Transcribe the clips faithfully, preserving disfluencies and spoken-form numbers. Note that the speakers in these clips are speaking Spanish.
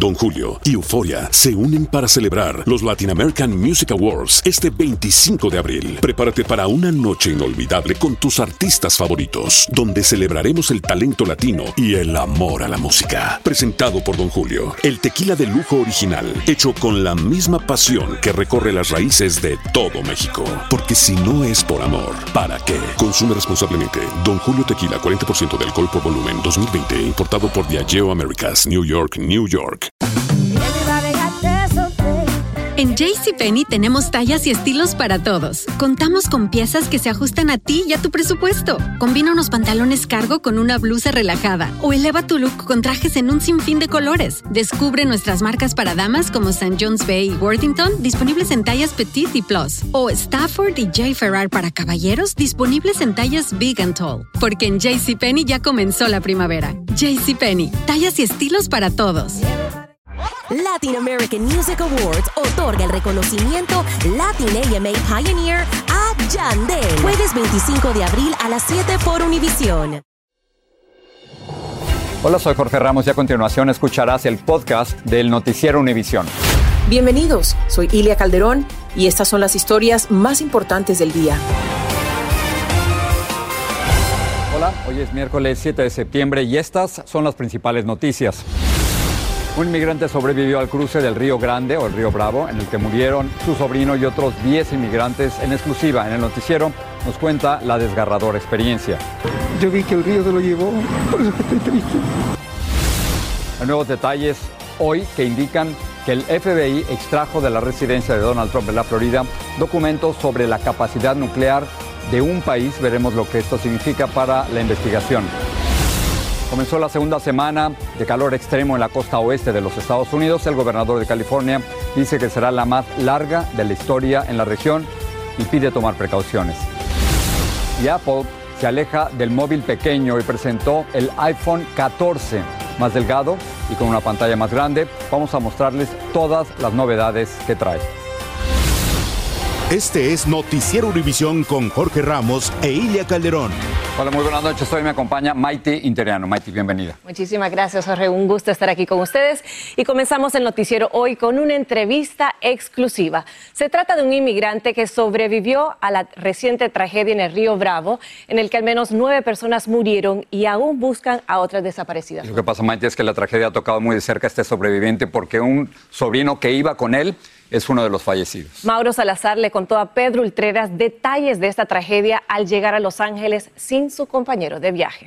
Don Julio y Euphoria se unen para celebrar los Latin American Music Awards este veinticinco de abril. Prepárate para una noche inolvidable con tus artistas favoritos, donde celebraremos el talento latino y el amor a la música. Presentado por Don Julio, el tequila de lujo original, hecho con la misma pasión que recorre las raíces de todo México. Porque si no es por amor, ¿para qué? Consume responsablemente. Don Julio Tequila, cuarenta por ciento de alcohol por volumen, dos mil veinte, importado por Diageo Americas, New York, New York. En JCPenney tenemos tallas y estilos para todos. Contamos con piezas que se ajustan a ti y a tu presupuesto. Combina unos pantalones cargo con una blusa relajada o eleva tu look con trajes en un sinfín de colores. Descubre nuestras marcas para damas como Saint John's Bay y Worthington, disponibles en tallas Petite y Plus. O Stafford y J. Ferrar para caballeros, disponibles en tallas Big and Tall. Porque en JCPenney ya comenzó la primavera. JCPenney, tallas y estilos para todos. Latin American Music Awards otorga el reconocimiento Latin A M A Pioneer a Yandel. Jueves veinticinco de abril a las siete por Univisión. Hola, soy Jorge Ramos y a continuación escucharás el podcast del Noticiero Univisión. Bienvenidos, soy Ilia Calderón y estas son las historias más importantes del día. Hola, hoy es miércoles siete de septiembre y estas son las principales noticias. Un inmigrante sobrevivió al cruce del Río Grande o el Río Bravo, en el que murieron su sobrino y otros diez inmigrantes. En exclusiva en el noticiero nos cuenta la desgarradora experiencia. Yo vi que el río se lo llevó, por eso que estoy triste. Hay nuevos detalles hoy que indican que el F B I extrajo de la residencia de Donald Trump en la Florida documentos sobre la capacidad nuclear de un país. Veremos lo que esto significa para la investigación. Comenzó la segunda semana de calor extremo en la costa oeste de los Estados Unidos. El gobernador de California dice que será la más larga de la historia en la región y pide tomar precauciones. Y Apple se aleja del móvil pequeño y presentó el iPhone catorce, más delgado y con una pantalla más grande. Vamos a mostrarles todas las novedades que trae. Este es Noticiero Univisión con Jorge Ramos e Ilia Calderón. Hola, muy buenas noches. Hoy me acompaña Maite Interiano. Maite, bienvenida. Muchísimas gracias, Jorge. Un gusto estar aquí con ustedes. Y comenzamos el noticiero hoy con una entrevista exclusiva. Se trata de un inmigrante que sobrevivió a la reciente tragedia en el Río Bravo, en el que al menos nueve personas murieron y aún buscan a otras desaparecidas. Lo que pasa, Maite, es que la tragedia ha tocado muy de cerca a este sobreviviente porque un sobrino que iba con él es uno de los fallecidos. Mauro Salazar le contó a Pedro Ultreras detalles de esta tragedia al llegar a Los Ángeles sin su compañero de viaje.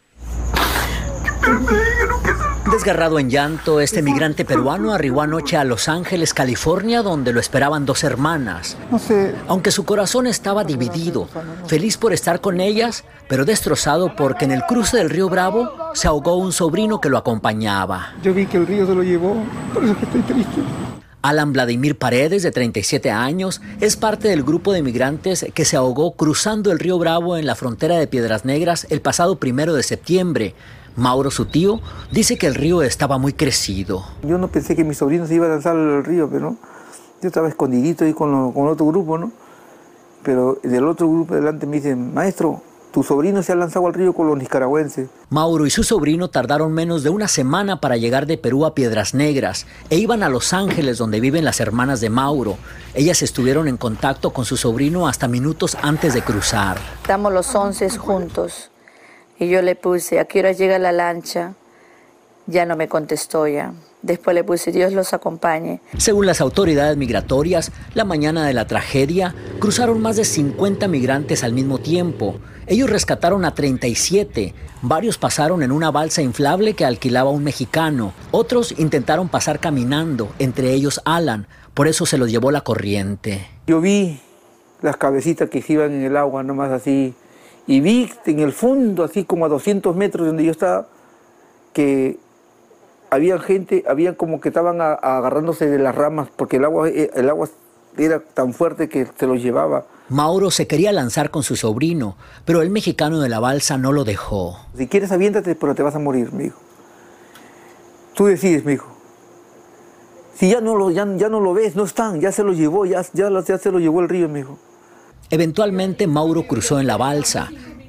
Desgarrado en llanto, este migrante peruano arribó anoche a Los Ángeles, California, donde lo esperaban dos hermanas. No sé. Aunque su corazón estaba dividido, feliz por estar con ellas, pero destrozado porque en el cruce del Río Bravo se ahogó un sobrino que lo acompañaba. Yo vi que el río se lo llevó, por eso que estoy triste. Alan Vladimir Paredes, de treinta y siete años, es parte del grupo de migrantes que se ahogó cruzando el Río Bravo en la frontera de Piedras Negras el pasado primero de septiembre. Mauro, su tío, dice que el río estaba muy crecido. Yo no pensé que mi sobrino se iba a lanzar al río, pero ¿no? Yo estaba escondidito ahí con, lo, con otro grupo, ¿no? Pero del otro grupo delante me dicen, maestro, tu sobrino se ha lanzado al río con los nicaragüenses. Mauro y su sobrino tardaron menos de una semana para llegar de Perú a Piedras Negras e iban a Los Ángeles, donde viven las hermanas de Mauro. Ellas estuvieron en contacto con su sobrino hasta minutos antes de cruzar. Estamos los once juntos y yo le puse, ¿a qué hora llega la lancha? Ya no me contestó ya. Después le puse, Dios los acompañe. Según las autoridades migratorias, la mañana de la tragedia cruzaron más de cincuenta migrantes al mismo tiempo. Ellos rescataron a treinta y siete. Varios pasaron en una balsa inflable que alquilaba un mexicano. Otros intentaron pasar caminando, entre ellos Alan. Por eso se los llevó la corriente. Yo vi las cabecitas que se iban en el agua, nomás así. Y vi en el fondo, así como a doscientos metros donde yo estaba, que había gente, había como que estaban a, a agarrándose de las ramas, porque el agua, el agua era tan fuerte que se los llevaba. Mauro se quería lanzar con su sobrino, pero el mexicano de la balsa no lo dejó. Si quieres aviéntate, pero te vas a morir, me dijo. Tú decides, me dijo. Si ya no lo, ya, ya no lo ves, no están, ya se lo llevó, ya, ya, ya se lo llevó el río, me dijo. Eventualmente Mauro cruzó en la balsa.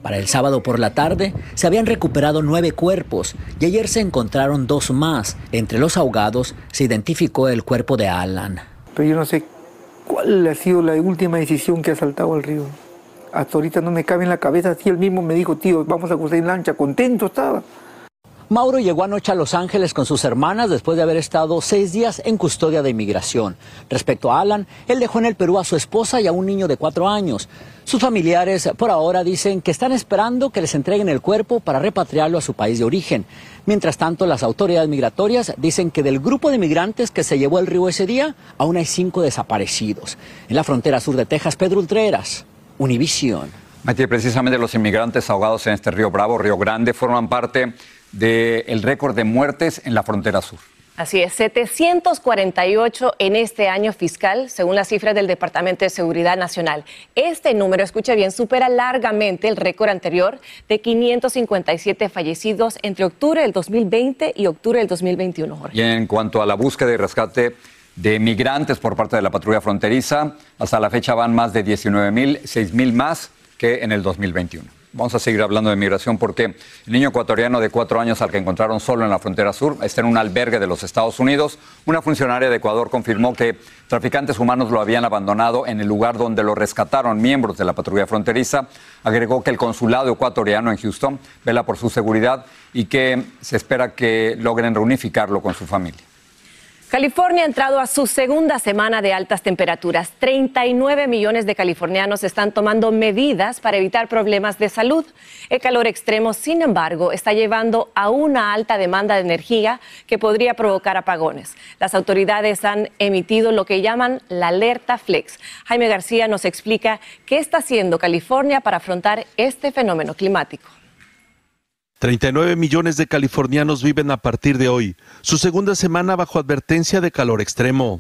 Para el sábado por la tarde se habían recuperado nueve cuerpos y ayer se encontraron dos más. Entre los ahogados se identificó el cuerpo de Alan. Pero yo no sé cuál ha sido la última decisión que ha saltado al río. Hasta ahorita no me cabe en la cabeza. Así él mismo me dijo, tío, vamos a cruzar en lancha. Contento estaba. Mauro llegó anoche a Los Ángeles con sus hermanas después de haber estado seis días en custodia de inmigración. Respecto a Alan, él dejó en el Perú a su esposa y a un niño de cuatro años. Sus familiares por ahora dicen que están esperando que les entreguen el cuerpo para repatriarlo a su país de origen. Mientras tanto, las autoridades migratorias dicen que del grupo de migrantes que se llevó el río ese día, aún hay cinco desaparecidos. En la frontera sur de Texas, Pedro Ultreras, Univisión. Mati, precisamente los inmigrantes ahogados en este río Bravo, Río Grande, forman parte del récord de muertes en la frontera sur. Así es, setecientos cuarenta y ocho en este año fiscal, según las cifras del Departamento de Seguridad Nacional. Este número, escuche bien, supera largamente el récord anterior de quinientos cincuenta y siete fallecidos entre octubre del dos mil veinte y octubre del dos mil veintiuno, Jorge. Y en cuanto a la búsqueda y rescate de migrantes por parte de la patrulla fronteriza, hasta la fecha van más de diecinueve mil, seis mil más que en el dos mil veintiuno. Vamos a seguir hablando de migración porque el niño ecuatoriano de cuatro años al que encontraron solo en la frontera sur está en un albergue de los Estados Unidos. Una funcionaria de Ecuador confirmó que traficantes humanos lo habían abandonado en el lugar donde lo rescataron miembros de la patrulla fronteriza. Agregó que el consulado ecuatoriano en Houston vela por su seguridad y que se espera que logren reunificarlo con su familia. California ha entrado a su segunda semana de altas temperaturas. treinta y nueve millones de californianos están tomando medidas para evitar problemas de salud. El calor extremo, sin embargo, está llevando a una alta demanda de energía que podría provocar apagones. Las autoridades han emitido lo que llaman la alerta Flex. Jaime García nos explica qué está haciendo California para afrontar este fenómeno climático. treinta y nueve millones de californianos viven a partir de hoy su segunda semana bajo advertencia de calor extremo.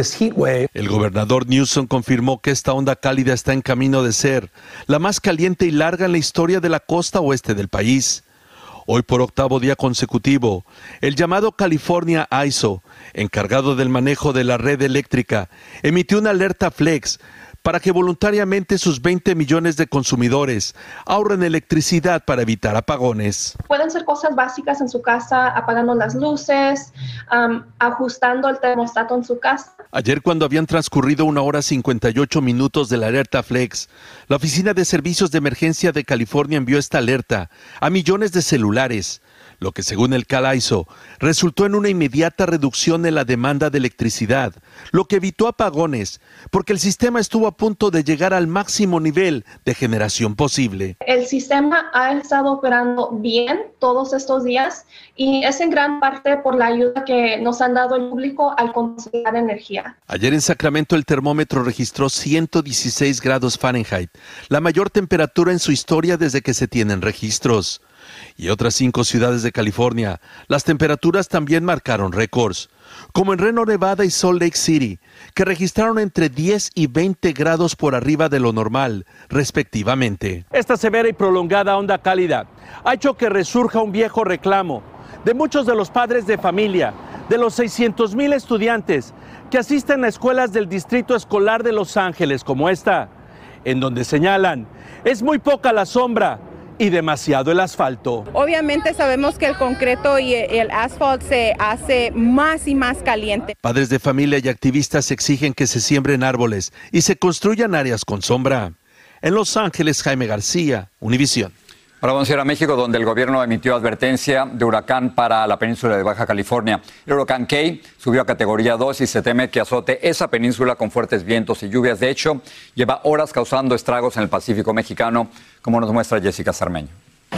El gobernador Newsom confirmó que esta onda cálida está en camino de ser la más caliente y larga en la historia de la costa oeste del país. Hoy por octavo día consecutivo, el llamado California I S O, encargado del manejo de la red eléctrica, emitió una alerta Flex para que voluntariamente sus veinte millones de consumidores ahorren electricidad para evitar apagones. Pueden ser cosas básicas en su casa, apagando las luces, um, ajustando el termostato en su casa. Ayer, cuando habían transcurrido una hora cincuenta y ocho minutos de la alerta Flex, la Oficina de Servicios de Emergencia de California envió esta alerta a millones de celulares, lo que, según el Cal I S O, resultó en una inmediata reducción en la demanda de electricidad, lo que evitó apagones, porque el sistema estuvo a punto de llegar al máximo nivel de generación posible. El sistema ha estado operando bien todos estos días y es en gran parte por la ayuda que nos han dado el público al conservar energía. Ayer en Sacramento el termómetro registró ciento dieciséis grados Fahrenheit, la mayor temperatura en su historia desde que se tienen registros. Y otras cinco ciudades de California, las temperaturas también marcaron récords, como en Reno, Nevada y Salt Lake City, que registraron entre diez y veinte grados por arriba de lo normal, respectivamente. Esta severa y prolongada onda cálida ha hecho que resurja un viejo reclamo de muchos de los padres de familia, de los seiscientos mil estudiantes que asisten a escuelas del Distrito Escolar de Los Ángeles como esta, en donde señalan, es muy poca la sombra y demasiado el asfalto. Obviamente sabemos que el concreto y el asfalto se hace más y más caliente. Padres de familia y activistas exigen que se siembren árboles y se construyan áreas con sombra. En Los Ángeles, Jaime García, Univisión. Ahora vamos a ir a México, donde el gobierno emitió advertencia de huracán para la península de Baja California. El huracán Kay subió a categoría dos y se teme que azote esa península con fuertes vientos y lluvias. De hecho, lleva horas causando estragos en el Pacífico mexicano, como nos muestra Jessica Sarmeño.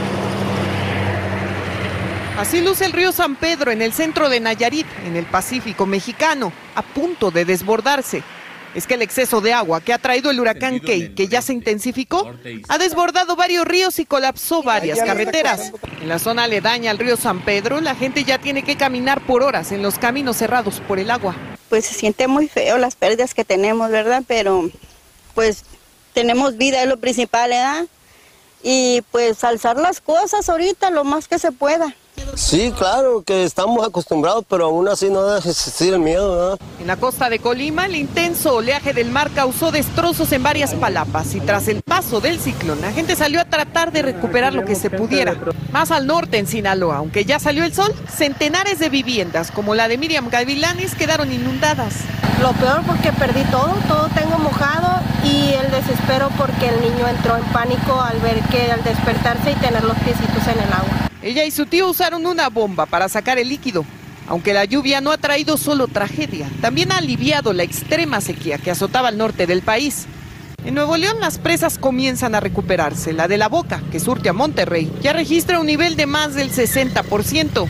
Así luce el río San Pedro en el centro de Nayarit, en el Pacífico mexicano, a punto de desbordarse. Es que el exceso de agua que ha traído el huracán Kay, que ya se intensificó, ha desbordado varios ríos y colapsó varias carreteras. En la zona aledaña al río San Pedro, la gente ya tiene que caminar por horas en los caminos cerrados por el agua. Pues se siente muy feo las pérdidas que tenemos, ¿verdad? Pero pues tenemos vida, es lo principal, ¿verdad? Y pues alzar las cosas ahorita lo más que se pueda. Sí, claro, que estamos acostumbrados, pero aún así no deja de existir el miedo, ¿verdad? En la costa de Colima, el intenso oleaje del mar causó destrozos en varias palapas y tras el paso del ciclón, la gente salió a tratar de recuperar lo que se pudiera. Más al norte, en Sinaloa, aunque ya salió el sol, centenares de viviendas, como la de Miriam Gavilanes, quedaron inundadas. Lo peor porque perdí todo, todo tengo mojado y el desespero porque el niño entró en pánico al ver que al despertarse y tener los piecitos en el agua. Ella y su tío usaron una bomba para sacar el líquido. Aunque la lluvia no ha traído solo tragedia, también ha aliviado la extrema sequía que azotaba al norte del país. En Nuevo León las presas comienzan a recuperarse. La de La Boca, que surte a Monterrey, ya registra un nivel de más del sesenta por ciento.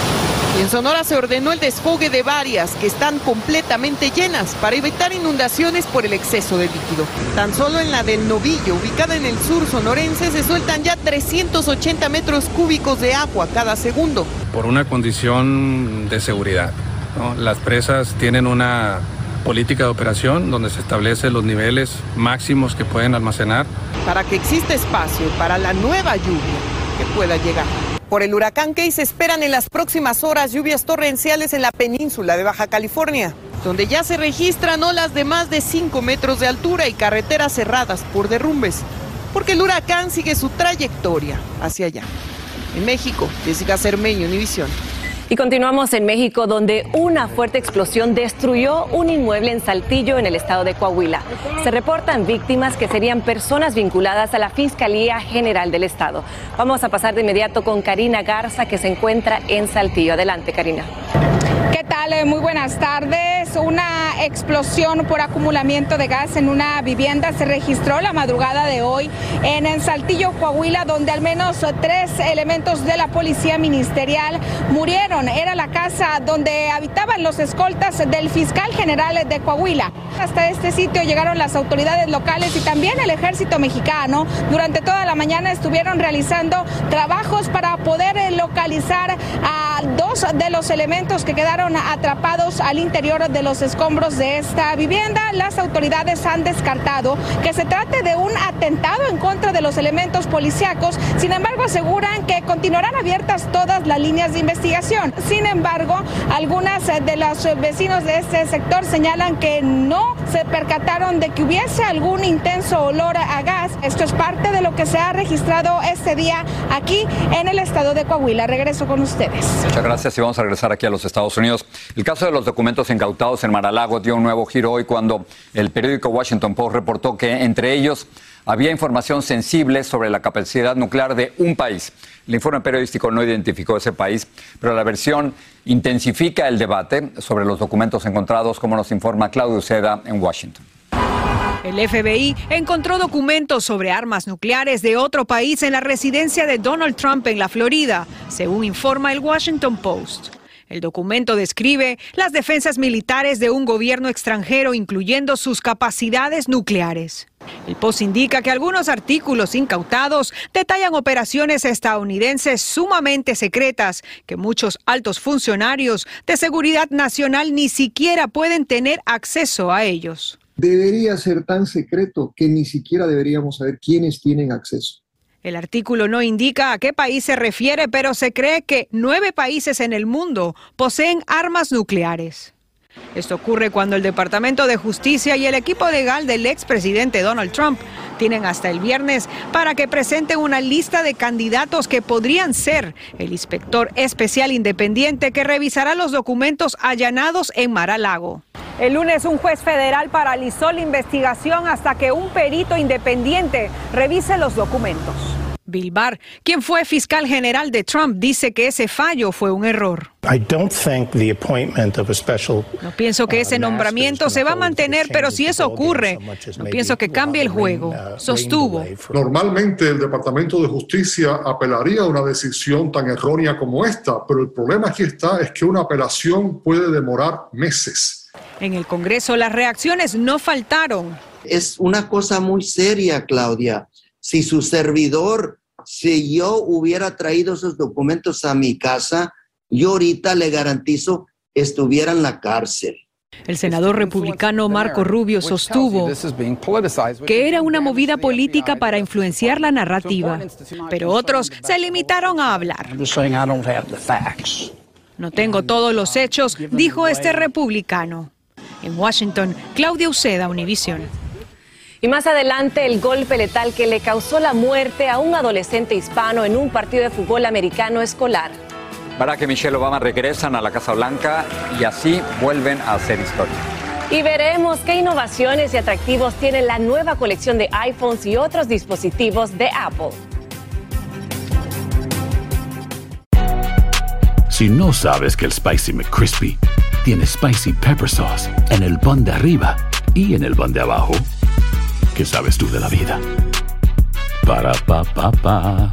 Y en Sonora se ordenó el desfogue de varias que están completamente llenas para evitar inundaciones por el exceso de líquido. Tan solo en la del Novillo, ubicada en el sur sonorense, se sueltan ya trescientos ochenta metros cúbicos de agua cada segundo. Por una condición de seguridad, ¿no? Las presas tienen una política de operación donde se establecen los niveles máximos que pueden almacenar. Para que exista espacio para la nueva lluvia que pueda llegar. Por el huracán Key se esperan en las próximas horas lluvias torrenciales en la península de Baja California, donde ya se registran olas de más de cinco metros de altura y carreteras cerradas por derrumbes, porque el huracán sigue su trayectoria hacia allá. En México, Jessica Cermeño, Univisión. Y continuamos en México, donde una fuerte explosión destruyó un inmueble en Saltillo, en el estado de Coahuila. Se reportan víctimas que serían personas vinculadas a la Fiscalía General del Estado. Vamos a pasar de inmediato con Karina Garza, que se encuentra en Saltillo. Adelante, Karina. ¿Qué tal? Muy buenas tardes. Una explosión por acumulamiento de gas en una vivienda se registró la madrugada de hoy en el Saltillo, Coahuila, donde al menos tres elementos de la policía ministerial murieron. Era la casa donde habitaban los escoltas del fiscal general de Coahuila. Hasta este sitio llegaron las autoridades locales y también el ejército mexicano. Durante toda la mañana estuvieron realizando trabajos para poder localizar a dos de los elementos que quedaron atrapados al interior de los escombros de esta vivienda. Las autoridades han descartado que se trate de un atentado en contra de los elementos policíacos. Sin embargo, aseguran que continuarán abiertas todas las líneas de investigación. Sin embargo, algunas de los vecinos de este sector señalan que no se percataron de que hubiese algún intenso olor a gas. Esto es parte de lo que se ha registrado este día aquí en el estado de Coahuila. Regreso con ustedes. Muchas gracias y vamos a regresar aquí a los Estados Unidos. El caso de los documentos incautados en Mar-a-Lago dio un nuevo giro hoy cuando el periódico Washington Post reportó que entre ellos había información sensible sobre la capacidad nuclear de un país. El informe periodístico no identificó ese país, pero la versión intensifica el debate sobre los documentos encontrados, como nos informa Claudio Uceda en Washington. El F B I encontró documentos sobre armas nucleares de otro país en la residencia de Donald Trump en la Florida, según informa el Washington Post. El documento describe las defensas militares de un gobierno extranjero, incluyendo sus capacidades nucleares. El Post indica que algunos artículos incautados detallan operaciones estadounidenses sumamente secretas que muchos altos funcionarios de seguridad nacional ni siquiera pueden tener acceso a ellos. Debería ser tan secreto que ni siquiera deberíamos saber quiénes tienen acceso. El artículo no indica a qué país se refiere, pero se cree que nueve países en el mundo poseen armas nucleares. Esto ocurre cuando el Departamento de Justicia y el equipo legal del expresidente Donald Trump tienen hasta el viernes para que presenten una lista de candidatos que podrían ser el inspector especial independiente que revisará los documentos allanados en Mar-a-Lago. El lunes un juez federal paralizó la investigación hasta que un perito independiente revise los documentos. Bill Barr, quien fue fiscal general de Trump, dice que ese fallo fue un error. No pienso que ese nombramiento se va a mantener, pero si eso ocurre, no pienso que cambie el juego, sostuvo. Normalmente el Departamento de Justicia apelaría a una decisión tan errónea como esta, pero el problema aquí está es que una apelación puede demorar meses. En el Congreso las reacciones no faltaron. Es una cosa muy seria, Claudia. Si su servidor, si yo hubiera traído esos documentos a mi casa, yo ahorita le garantizo estuviera en la cárcel. El senador republicano Marco Rubio sostuvo que era una movida política para influenciar la narrativa, pero otros se limitaron a hablar. No tengo todos los hechos, dijo este republicano. En Washington, Claudia Uceda, Univisión. Y más adelante, el golpe letal que le causó la muerte a un adolescente hispano en un partido de fútbol americano escolar. Barack y Michelle Obama regresan a la Casa Blanca y así vuelven a hacer historia. Y veremos qué innovaciones y atractivos tiene la nueva colección de iPhones y otros dispositivos de Apple. Si no sabes que el Spicy McCrispy tiene Spicy Pepper Sauce en el pan de arriba y en el pan de abajo, ¿qué sabes tú de la vida? Para, pa, pa, pa.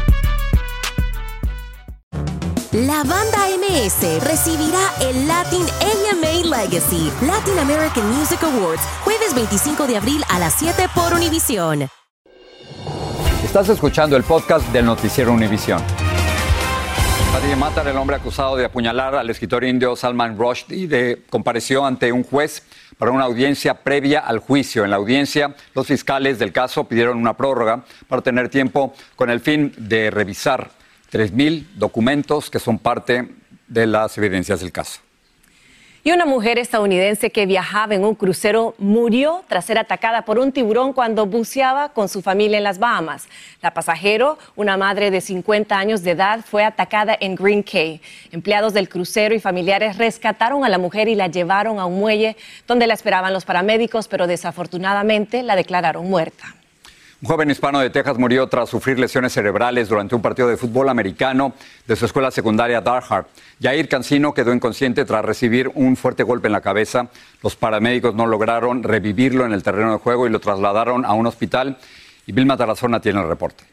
La banda M S recibirá el Latin A M A Legacy Latin American Music Awards jueves veinticinco de abril a las siete por Univisión. Estás escuchando el podcast del noticiero Univisión. Nadie mata al hombre acusado de apuñalar al escritor indio Salman Rushdie de compareció ante un juez para una audiencia previa al juicio. En la audiencia, los fiscales del caso pidieron una prórroga para tener tiempo con el fin de revisar tres mil documentos que son parte de las evidencias del caso. Y una mujer estadounidense que viajaba en un crucero murió tras ser atacada por un tiburón cuando buceaba con su familia en las Bahamas. La pasajero, una madre de cincuenta años de edad, fue atacada en Green Cay. Empleados del crucero y familiares rescataron a la mujer y la llevaron a un muelle donde la esperaban los paramédicos, pero desafortunadamente la declararon muerta. Un joven hispano de Texas murió tras sufrir lesiones cerebrales durante un partido de fútbol americano de su escuela secundaria Darhart. Yair Cancino quedó inconsciente tras recibir un fuerte golpe en la cabeza. Los paramédicos no lograron revivirlo en el terreno de juego y lo trasladaron a un hospital. Y Vilma Tarazona tiene el reporte.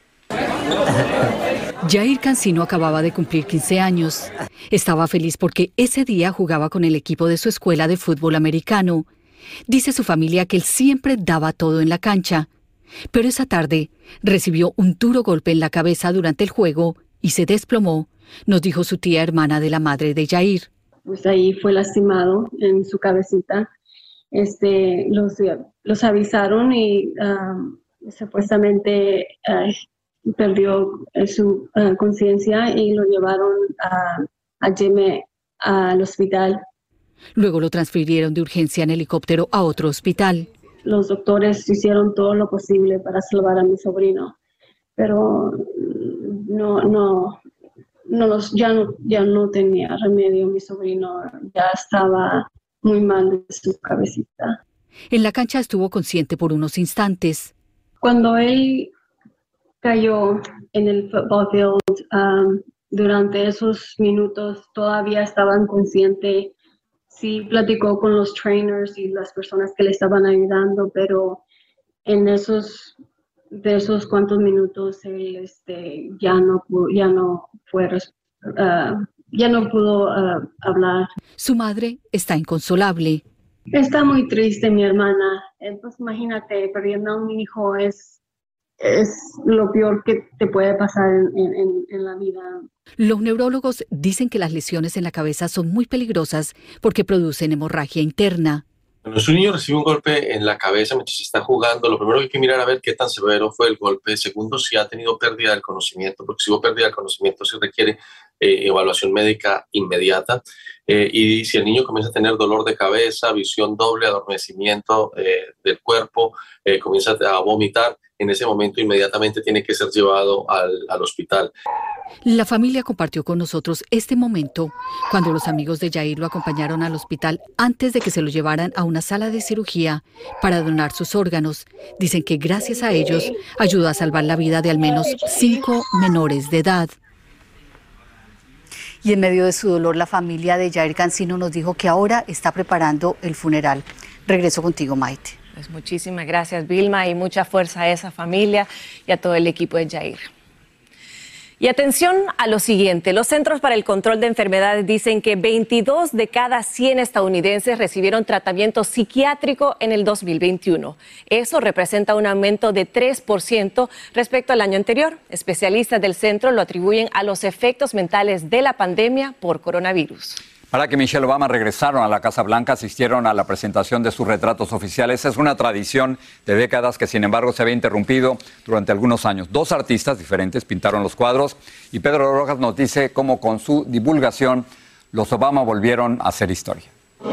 Yair Cancino acababa de cumplir quince años. Estaba feliz porque ese día jugaba con el equipo de su escuela de fútbol americano. Dice su familia que él siempre daba todo en la cancha. Pero esa tarde recibió un duro golpe en la cabeza durante el juego y se desplomó, nos dijo su tía hermana de la madre de Yair. Pues ahí fue lastimado en su cabecita. Este, los, los avisaron y um, supuestamente uh, perdió su uh, conciencia y lo llevaron a, a Yeme al hospital. Luego lo transfirieron de urgencia en helicóptero a otro hospital. Los doctores hicieron todo lo posible para salvar a mi sobrino, pero no, no, no los, ya, no, ya no tenía remedio. Mi sobrino ya estaba muy mal de su cabecita. En la cancha estuvo consciente por unos instantes. Cuando él cayó en el football field, um, durante esos minutos todavía estaba inconsciente. Sí, platicó con los trainers y las personas que le estaban ayudando, pero en esos, de esos cuantos minutos él este, ya no ya no fue, uh, ya no pudo uh, hablar. Su madre está inconsolable. Está muy triste mi hermana. Pues imagínate, perdiendo a un hijo es, es lo peor que te puede pasar en, en, en la vida. Los neurólogos dicen que las lesiones en la cabeza son muy peligrosas porque producen hemorragia interna. Cuando su niño recibe un golpe en la cabeza mientras está jugando, lo primero que hay que mirar a ver qué tan severo fue el golpe. Segundo, si ha tenido pérdida del conocimiento, porque si hubo pérdida del conocimiento se requiere eh, evaluación médica inmediata. Eh, y si el niño comienza a tener dolor de cabeza, visión doble, adormecimiento eh, del cuerpo, eh, comienza a vomitar, en ese momento inmediatamente tiene que ser llevado al, al hospital. La familia compartió con nosotros este momento cuando los amigos de Yair lo acompañaron al hospital antes de que se lo llevaran a una sala de cirugía para donar sus órganos. Dicen que gracias a ellos ayudó a salvar la vida de al menos cinco menores de edad. Y en medio de su dolor, la familia de Yair Cancino nos dijo que ahora está preparando el funeral. Regreso contigo, Maite. Pues muchísimas gracias, Vilma, y mucha fuerza a esa familia y a todo el equipo de Yair. Y atención a lo siguiente, los Centros para el Control de Enfermedades dicen que veintidós de cada cien estadounidenses recibieron tratamiento psiquiátrico en el dos mil veintiuno. Eso representa un aumento de tres por ciento respecto al año anterior. Especialistas del centro lo atribuyen a los efectos mentales de la pandemia por coronavirus. Barack y Michelle Obama regresaron a la Casa Blanca, asistieron a la presentación de sus retratos oficiales. Es una tradición de décadas que, sin embargo, se había interrumpido durante algunos años. Dos artistas diferentes pintaron los cuadros y Pedro Rojas nos dice cómo con su divulgación los Obama volvieron a hacer historia.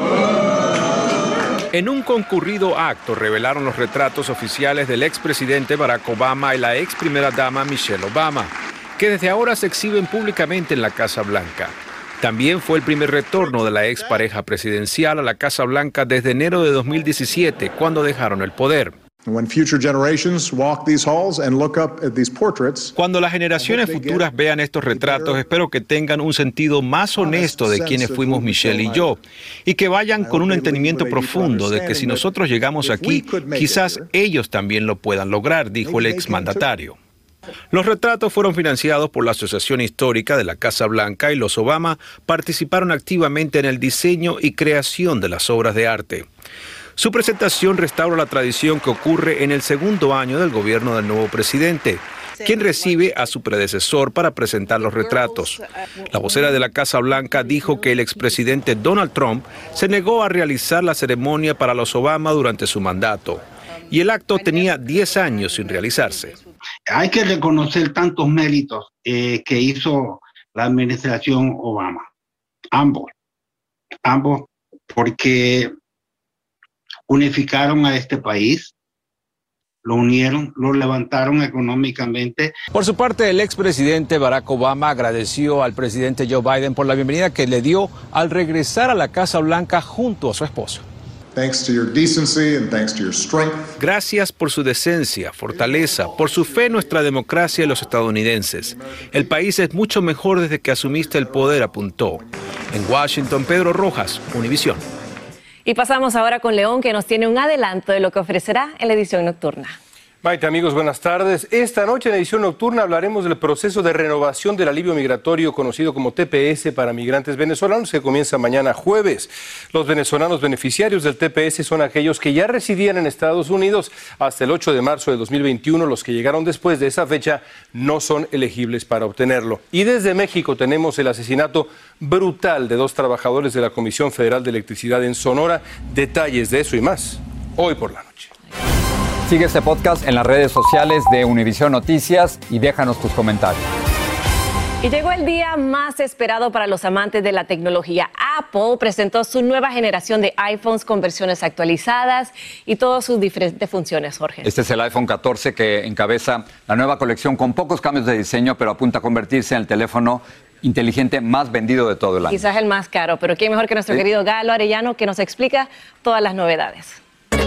En un concurrido acto revelaron los retratos oficiales del expresidente Barack Obama y la ex primera dama Michelle Obama, que desde ahora se exhiben públicamente en la Casa Blanca. También fue el primer retorno de la ex pareja presidencial a la Casa Blanca desde enero de dos mil diecisiete, cuando dejaron el poder. Cuando las generaciones futuras vean estos retratos, espero que tengan un sentido más honesto de quiénes fuimos Michelle y yo, y que vayan con un entendimiento profundo de que si nosotros llegamos aquí, quizás ellos también lo puedan lograr, dijo el exmandatario. Los retratos fueron financiados por la Asociación Histórica de la Casa Blanca y los Obama participaron activamente en el diseño y creación de las obras de arte. Su presentación restaura la tradición que ocurre en el segundo año del gobierno del nuevo presidente, quien recibe a su predecesor para presentar los retratos. La vocera de la Casa Blanca dijo que el expresidente Donald Trump se negó a realizar la ceremonia para los Obama durante su mandato, y el acto tenía diez años sin realizarse. Hay que reconocer tantos méritos eh, que hizo la administración Obama. Ambos. Ambos, porque unificaron a este país, lo unieron, lo levantaron económicamente. Por su parte, el expresidente Barack Obama agradeció al presidente Joe Biden por la bienvenida que le dio al regresar a la Casa Blanca junto a su esposa. Gracias por su decencia, fortaleza, por su fe en nuestra democracia y los estadounidenses. El país es mucho mejor desde que asumiste el poder, apuntó. En Washington, Pedro Rojas, Univisión. Y pasamos ahora con León, que nos tiene un adelanto de lo que ofrecerá en la edición nocturna. Maite, amigos, buenas tardes. Esta noche en edición nocturna hablaremos del proceso de renovación del alivio migratorio conocido como T P S para migrantes venezolanos que comienza mañana jueves. Los venezolanos beneficiarios del T P S son aquellos que ya residían en Estados Unidos hasta el ocho de marzo de dos mil veintiuno. Los que llegaron después de esa fecha no son elegibles para obtenerlo. Y desde México tenemos el asesinato brutal de dos trabajadores de la Comisión Federal de Electricidad en Sonora. Detalles de eso y más hoy por la noche. Sigue este podcast en las redes sociales de Univisión Noticias y déjanos tus comentarios. Y llegó el día más esperado para los amantes de la tecnología. Apple presentó su nueva generación de iPhones con versiones actualizadas y todas sus diferentes funciones, Jorge. Este es el iPhone catorce que encabeza la nueva colección con pocos cambios de diseño, pero apunta a convertirse en el teléfono inteligente más vendido de todo el año. Quizás el más caro, pero quién mejor que nuestro ¿Sí? querido Galo Arellano, que nos explica todas las novedades.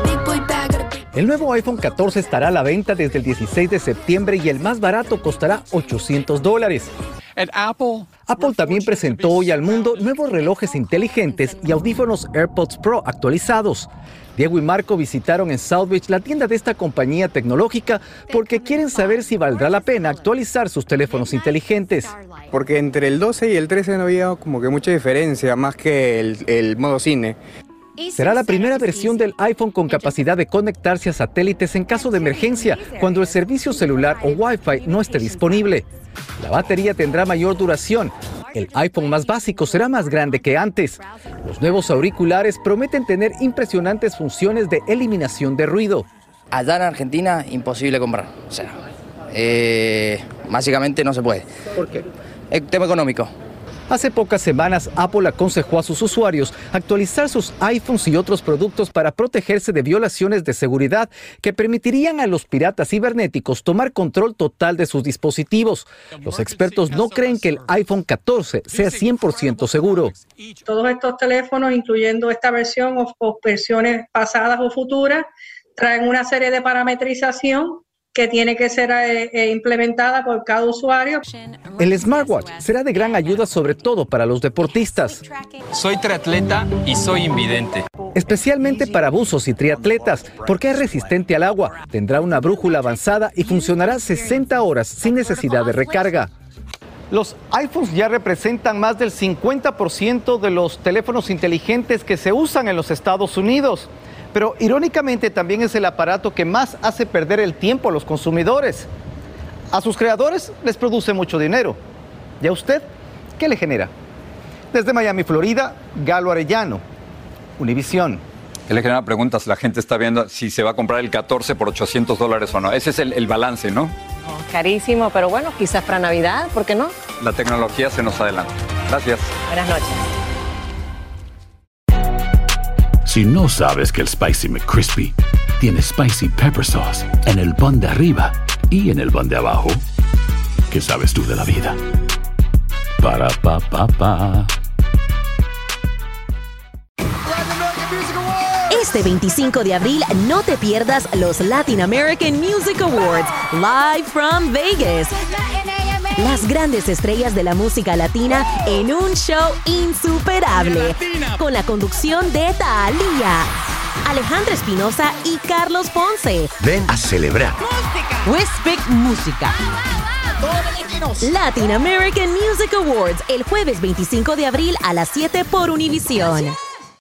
El nuevo iPhone catorce estará a la venta desde el dieciséis de septiembre y el más barato costará ochocientos dólares. Apple. Apple también presentó hoy al mundo nuevos relojes inteligentes y audífonos AirPods Pro actualizados. Diego y Marco visitaron en South Beach la tienda de esta compañía tecnológica porque quieren saber si valdrá la pena actualizar sus teléfonos inteligentes. Porque entre el doce y el trece no había como que mucha diferencia, más que el, el modo cine. Será la primera versión del iPhone con capacidad de conectarse a satélites en caso de emergencia, cuando el servicio celular o Wi-Fi no esté disponible. La batería tendrá mayor duración. El iPhone más básico será más grande que antes. Los nuevos auriculares prometen tener impresionantes funciones de eliminación de ruido. Allá en Argentina, imposible comprar. O sea, eh, básicamente no se puede. ¿Por qué? El tema económico. Hace pocas semanas, Apple aconsejó a sus usuarios actualizar sus iPhones y otros productos para protegerse de violaciones de seguridad que permitirían a los piratas cibernéticos tomar control total de sus dispositivos. Los expertos no creen que el iPhone catorce sea cien por ciento seguro. Todos estos teléfonos, incluyendo esta versión o, o versiones pasadas o futuras, traen una serie de parametrización que tiene que ser eh, implementada por cada usuario. El smartwatch será de gran ayuda, sobre todo para los deportistas. Soy triatleta y soy invidente. Especialmente para buzos y triatletas, porque es resistente al agua, tendrá una brújula avanzada y funcionará sesenta horas sin necesidad de recarga. Los iPhones ya representan más del cincuenta por ciento de los teléfonos inteligentes que se usan en los Estados Unidos. Pero irónicamente también es el aparato que más hace perder el tiempo a los consumidores. A sus creadores les produce mucho dinero. ¿Y a usted qué le genera? Desde Miami, Florida, Galo Arellano, Univisión. ¿Qué le genera preguntas? La gente está viendo si se va a comprar el catorce por ochocientos dólares o no. Ese es el, el balance, ¿no? Oh, carísimo, pero bueno, quizás para Navidad, ¿por qué no? La tecnología se nos adelanta. Gracias. Buenas noches. Si no sabes que el Spicy McCrispy tiene Spicy Pepper Sauce en el pan de arriba y en el pan de abajo, ¿qué sabes tú de la vida? Para, pa, pa, pa. Este veinticinco de abril no te pierdas los Latin American Music Awards, live from Vegas. Las grandes estrellas de la música latina en un show insuperable, con la conducción de Thalía, Alejandra Espinosa y Carlos Ponce. Ven a celebrar. We Speak Música. Latin American Music Awards, el jueves veinticinco de abril a las siete por Univisión.